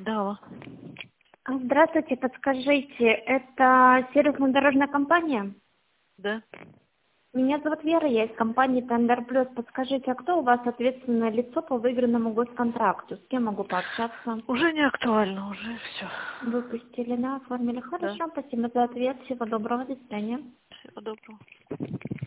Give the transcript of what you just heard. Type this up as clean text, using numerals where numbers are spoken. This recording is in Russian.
Да, алло. Здравствуйте, подскажите, это сервисно-дорожная компания? Да. Меня зовут Вера, я из компании Тендер Плюс. Подскажите, а кто у вас ответственное лицо по выигранному госконтракту? С кем могу пообщаться? Уже не актуально, уже все. Выпустили, да, оформили. Да. Хорошо, спасибо за ответ. Всего доброго, до свидания. Всего доброго.